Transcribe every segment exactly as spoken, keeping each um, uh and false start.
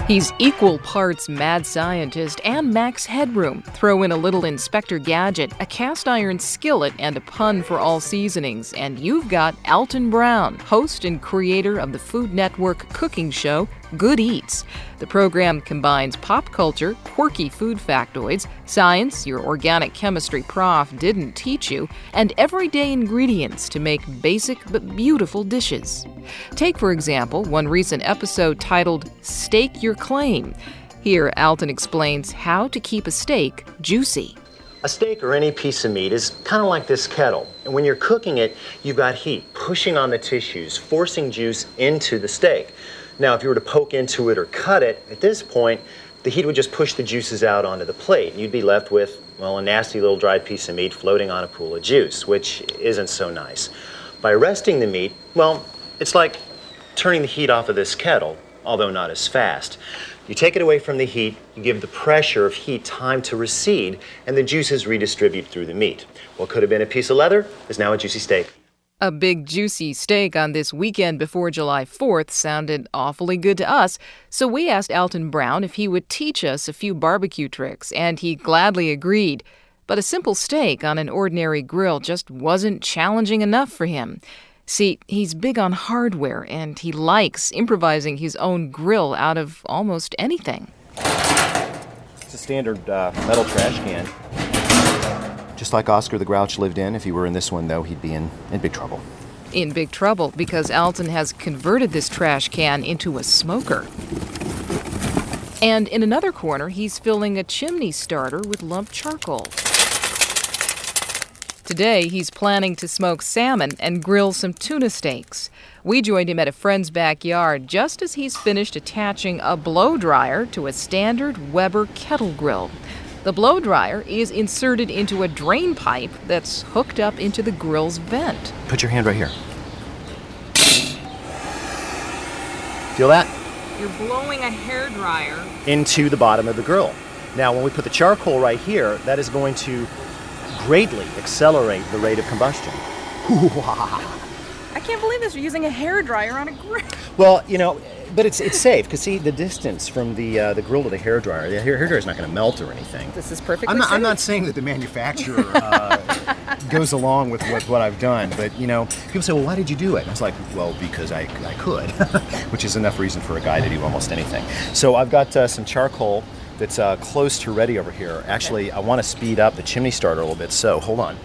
He's equal parts mad scientist and Max Headroom. Throw in a little Inspector Gadget, a cast iron skillet, and a pun for all seasonings, and you've got Alton Brown, host and creator of the Food Network cooking show Good Eats. The program combines pop culture, quirky food factoids, science your organic chemistry prof didn't teach you, and everyday ingredients to make basic but beautiful dishes. Take, for example, one recent episode titled Stake Your Claim. Here, Alton explains how to keep a steak juicy. A steak or any piece of meat is kind of like this kettle. And when you're cooking it, you've got heat pushing on the tissues, forcing juice into the steak. Now, if you were to poke into it or cut it, at this point, the heat would just push the juices out onto the plate. You'd be left with, well, a nasty little dried piece of meat floating on a pool of juice, which isn't so nice. By resting the meat, well, it's like turning the heat off of this kettle, although not as fast. You take it away from the heat, you give the pressure of heat time to recede, and the juices redistribute through the meat. What could have been a piece of leather is now a juicy steak. A big juicy steak on this weekend before July fourth sounded awfully good to us, so we asked Alton Brown if he would teach us a few barbecue tricks, and he gladly agreed. But a simple steak on an ordinary grill just wasn't challenging enough for him. See, he's big on hardware, and he likes improvising his own grill out of almost anything. It's a standard uh, metal trash can. Just like Oscar the Grouch lived in. If he were in this one, though, he'd be in, in big trouble. In big trouble because Alton has converted this trash can into a smoker. And in another corner, he's filling a chimney starter with lumped charcoal. Today, he's planning to smoke salmon and grill some tuna steaks. We joined him at a friend's backyard just as he's finished attaching a blow dryer to a standard Weber kettle grill. The blow dryer is inserted into a drain pipe that's hooked up into the grill's vent. Put your hand right here. Feel that? You're blowing a hairdryer into the bottom of the grill. Now, when we put the charcoal right here, that is going to greatly accelerate the rate of combustion. I can't believe this. You're using a hairdryer on a grill. Well, you know, but it's it's safe because see the distance from the uh, the grill to the hairdryer. The hair hairdryer is not going to melt or anything. This is perfectly I'm not, safe. I'm not saying that the manufacturer uh, goes along with what, what I've done, but you know, people say, well, why did you do it? And I was like, well, because I I could, which is enough reason for a guy to do almost anything. So I've got uh, some charcoal that's uh, close to ready over here. Actually, I want to speed up the chimney starter a little bit. So hold on.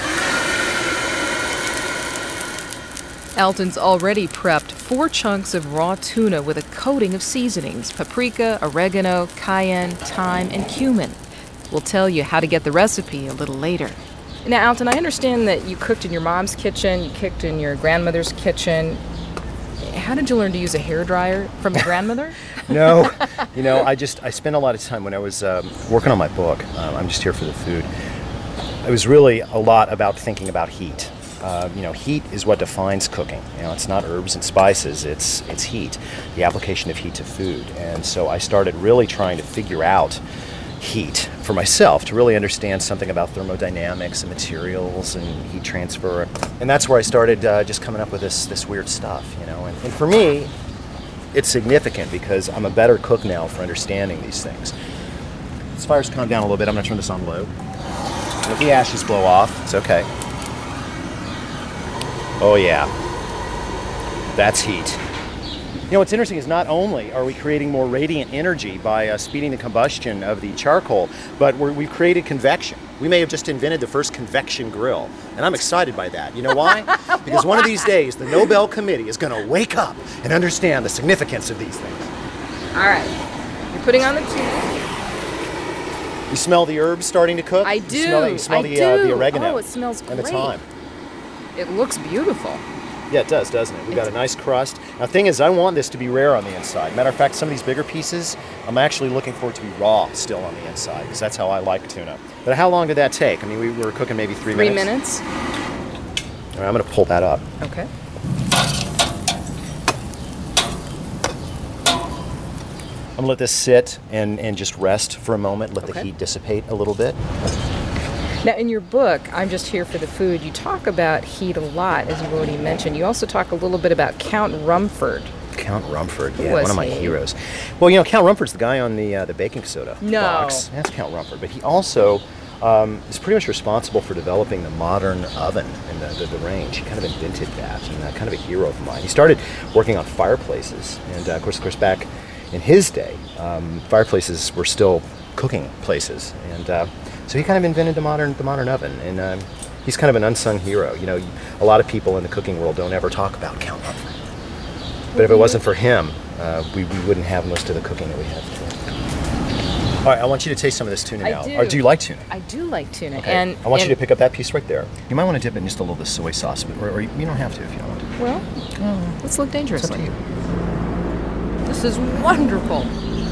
Alton's already prepped four chunks of raw tuna with a coating of seasonings, paprika, oregano, cayenne, thyme, and cumin. We'll tell you how to get the recipe a little later. Now, Alton, I understand that you cooked in your mom's kitchen, you cooked in your grandmother's kitchen. How did you learn to use a hairdryer from your grandmother? No, you know, I just, I spent a lot of time when I was um, working on my book. Um, I'm just here for the food. It was really a lot about thinking about heat. Uh, you know, heat is what defines cooking. You know, it's not herbs and spices, it's it's heat, the application of heat to food. And so I started really trying to figure out heat for myself, to really understand something about thermodynamics and materials and heat transfer. And that's where I started uh, just coming up with this this weird stuff, you know. And, and for me, it's significant because I'm a better cook now for understanding these things. This fire's calmed down a little bit. I'm going to turn this on low. Let the ashes blow off. It's okay. Oh yeah, that's heat. You know, what's interesting is not only are we creating more radiant energy by uh, speeding the combustion of the charcoal, but we're, we've created convection. We may have just invented the first convection grill, and I'm excited by that. You know why? Because one of these days, the Nobel Committee is going to wake up and understand the significance of these things. All right, you're putting on the tuna. You smell the herbs starting to cook? I do. You smell, that? You smell I the, do. Uh, the oregano. Oh, it smells great. And the thyme. It looks beautiful. Yeah, it does, doesn't it? We've got a nice crust. Now, the thing is, I want this to be rare on the inside. Matter of fact, some of these bigger pieces, I'm actually looking for it to be raw still on the inside, because that's how I like tuna. But how long did that take? I mean, we were cooking maybe three, three minutes. Three minutes. All right, I'm going to pull that up. Okay. I'm going to let this sit and, and just rest for a moment, let Okay. the heat dissipate a little bit. Now, in your book, I'm Just Here for the Food, you talk about heat a lot, as you've already mentioned. You also talk a little bit about Count Rumford. Count Rumford, Who yeah, was one of my he? heroes. Well, you know, Count Rumford's the guy on the uh, the baking soda No. box. That's Count Rumford. But he also um, is pretty much responsible for developing the modern oven and the, the, the range. He kind of invented that, and uh, kind of a hero of mine. He started working on fireplaces, and uh, of course, of course, back in his day, um, fireplaces were still cooking places, and uh, so he kind of invented the modern the modern oven, and um, he's kind of an unsung hero. You know, a lot of people in the cooking world don't ever talk about Count Rumford. But if it wasn't for him, uh, we, we wouldn't have most of the cooking that we have today. All right, I want you to taste some of this tuna I now. do. Or do you like tuna? I do like tuna. Okay. And I want and, you to pick up that piece right there. You might want to dip it in just a little bit of soy sauce, but- or, or you don't have to if you don't want to. Well, let's look It's up dangerously. to you. This is wonderful.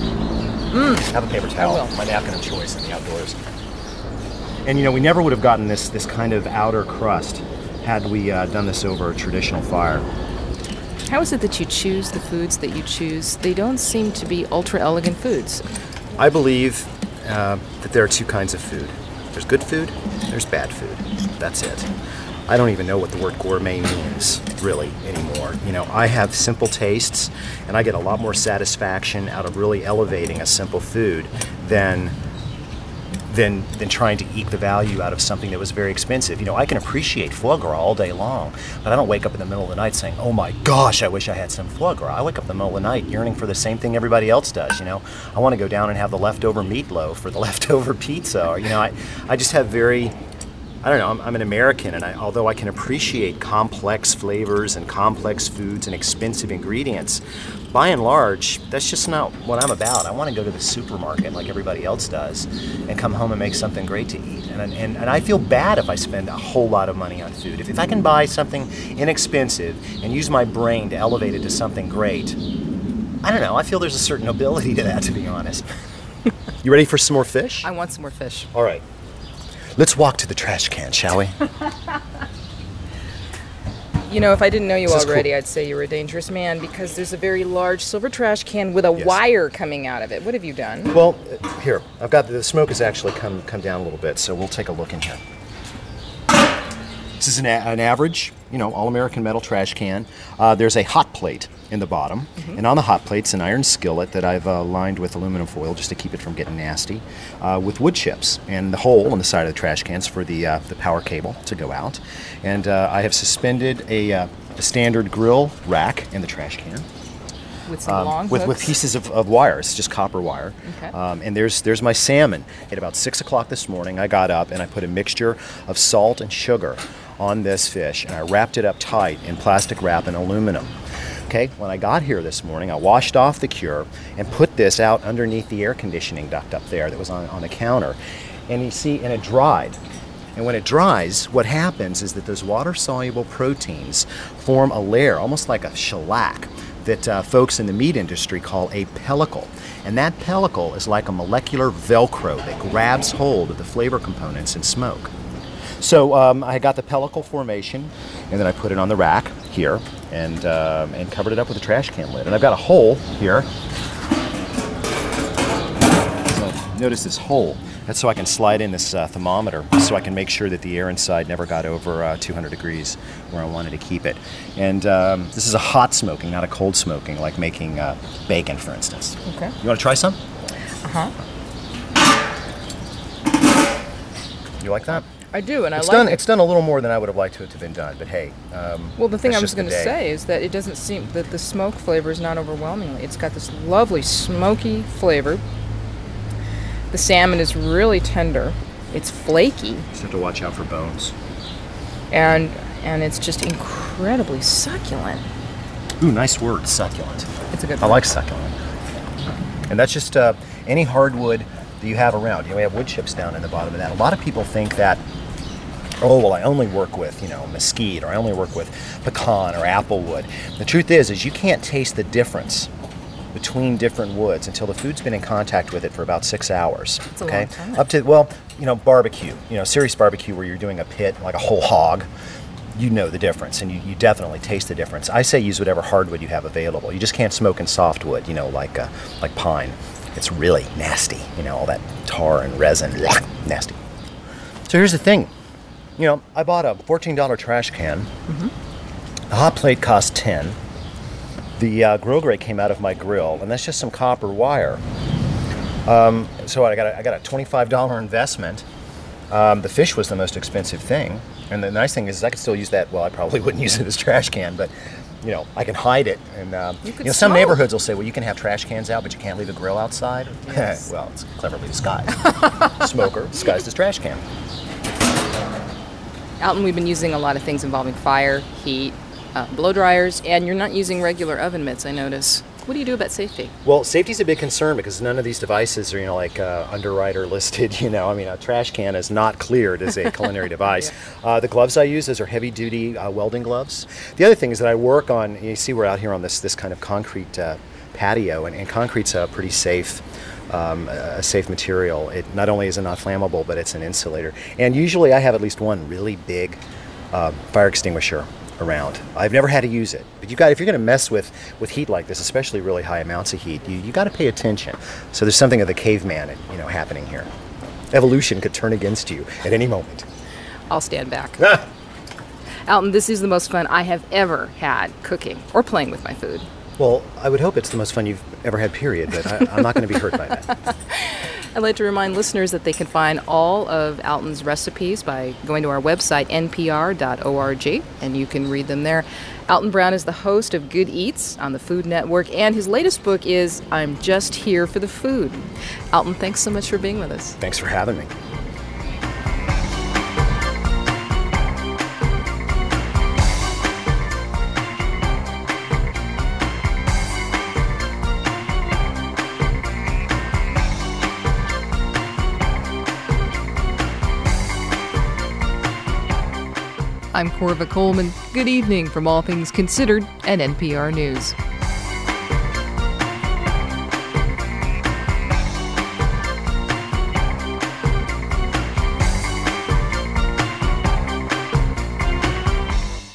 Have a paper towel, will. my napkin of choice in the outdoors. And you know, we never would have gotten this this kind of outer crust had we uh, done this over a traditional fire. How is it that you choose the foods that you choose? They don't seem to be ultra elegant foods. I believe uh, that there are two kinds of food. There's good food, there's bad food. That's it. I don't even know what the word gourmet means, really, anymore. You know, I have simple tastes, and I get a lot more satisfaction out of really elevating a simple food than than than trying to eke the value out of something that was very expensive. You know, I can appreciate foie gras all day long, but I don't wake up in the middle of the night saying, oh my gosh, I wish I had some foie gras. I wake up in the middle of the night yearning for the same thing everybody else does, you know. I want to go down and have the leftover meatloaf or the leftover pizza, or, you know, I, I just have very, I don't know, I'm, I'm an American, and I, although I can appreciate complex flavors and complex foods and expensive ingredients, by and large, that's just not what I'm about. I want to go to the supermarket like everybody else does and come home and make something great to eat. And, and, and I feel bad if I spend a whole lot of money on food. If, if I can buy something inexpensive and use my brain to elevate it to something great, I don't know, I feel there's a certain nobility to that, to be honest. You ready for some more fish? I want some more fish. All right. Let's walk to the trash can, shall we? You know, if I didn't know you This is already, cool. I'd say you were a dangerous man because there's a very large silver trash can with a Yes. wire coming out of it. What have you done? Well, uh, here, I've got the smoke has actually come come down a little bit, so we'll take a look in here. This is an, a- an average, you know, all-American metal trash can. Uh, there's a hot plate in the bottom, and on the hot plate's an iron skillet that I've uh, lined with aluminum foil just to keep it from getting nasty, uh, with wood chips, and the hole on the side of the trash cans for the uh, the power cable to go out. And uh, I have suspended a, uh, a standard grill rack in the trash can. With some Um, long with, with hooks? pieces of, of wire. It's just copper wire. Okay. Um, and there's there's my salmon. At about six o'clock this morning, I got up and I put a mixture of salt and sugar on this fish, and I wrapped it up tight in plastic wrap and aluminum. Okay, when I got here this morning, I washed off the cure and put this out underneath the air conditioning duct up there that was on, on the counter. And you see, and it dried. And when it dries, what happens is that those water-soluble proteins form a layer, almost like a shellac, that uh, folks in the meat industry call a pellicle. And that pellicle is like a molecular Velcro that grabs hold of the flavor components in smoke. So um, I got the pellicle formation, and then I put it on the rack here, and um, and covered it up with a trash can lid. And I've got a hole here. So notice this hole. That's so I can slide in this uh, thermometer, so I can make sure that the air inside never got over uh, two hundred degrees where I wanted to keep it. And um, this is a hot smoking, not a cold smoking, like making uh, bacon, for instance. Okay. You want to try some? Uh-huh. You like that? I do, and I It's like done. it. It's done a little more than I would have liked it to have been done, but hey. Um, Well, the thing that's I was just the going to day. say is that it doesn't seem that the smoke flavor is not overwhelmingly. It's got this lovely smoky flavor. The salmon is really tender. It's flaky, Just have to watch out for bones. and and it's just incredibly succulent. Ooh, nice word, succulent. It's a good. I like succulent. And that's just uh, any hardwood that you have around. You know, we have wood chips down in the bottom of that. A lot of people think that, oh, well, I only work with, you know, mesquite, or I only work with pecan or apple wood. The truth is, is you can't taste the difference between different woods until the food's been in contact with it for about six hours. That's a okay, long time. up to, well, you know, barbecue, you know, serious barbecue where you're doing a pit like a whole hog. You know the difference, and you, you definitely taste the difference. I say use whatever hardwood you have available. You just can't smoke in softwood, you know, like uh, like pine. It's really nasty, you know, all that tar and resin, nasty. So here's the thing, you know, I bought a fourteen dollar trash can. Mm-hmm. The hot plate cost ten. the uh, grill grate came out of my grill, and that's just some copper wire. Um, so I got a, I got a twenty-five dollar investment. Um, the fish was the most expensive thing, and the nice thing is I could still use that. Well, I probably wouldn't use it as trash can, but you know, I can hide it. And um, you, you know, some smoke. neighborhoods will say, well, you can have trash cans out, but you can't leave a grill outside. Yes. Well, it's cleverly disguised. Smoker disguised as trash can. Alton, we've been using a lot of things involving fire, heat, uh, blow dryers, and you're not using regular oven mitts, I notice. What do you do about safety? Well, safety's a big concern because none of these devices are, you know, like uh, underwriter listed. You know, I mean, a trash can is not cleared as a culinary device. Yeah. Uh, the gloves I use, those are heavy-duty uh, welding gloves. The other thing is that I work on. You see, we're out here on this this kind of concrete uh, patio, and, and concrete's a pretty safe. Um, a safe material. It not only is it not flammable, but it's an insulator. And usually, I have at least one really big uh, fire extinguisher around. I've never had to use it, but you got if you're going to mess with with heat like this, especially really high amounts of heat, you you got to pay attention. So there's something of the caveman, you know, happening here. Evolution could turn against you at any moment. I'll stand back. Alton, this is the most fun I have ever had cooking or playing with my food. Well, I would hope it's the most fun you've ever had, period, but I, I'm not going to be hurt by that. I'd like to remind listeners that they can find all of Alton's recipes by going to our website, N P R dot org, and you can read them there. Alton Brown is the host of Good Eats on the Food Network, and his latest book is I'm Just Here for the Food. Alton, thanks so much for being with us. Thanks for having me. I'm Corva Coleman. Good evening from All Things Considered and N P R News.